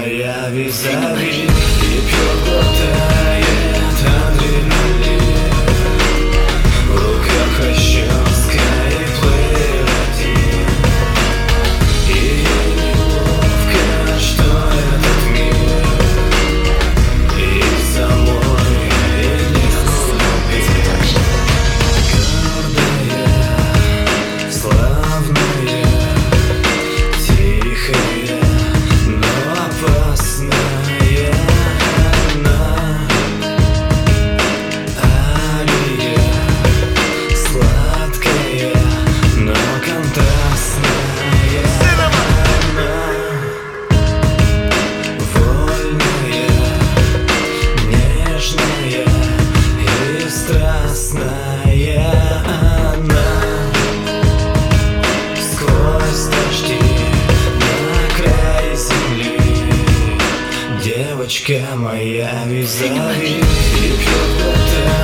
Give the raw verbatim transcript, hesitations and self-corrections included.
моя визави, и пьет, глотает адреналин. В руках расческа и плеер один, и ей неловко, что этот мир и самой ей не любит. Гордая, славная, тихая, но опасная она. Алия, сладкая, но контрастная она. Вольная, нежная и страстная она. Сквозь дожди на край земли девочка моя визави, и пьет, глотает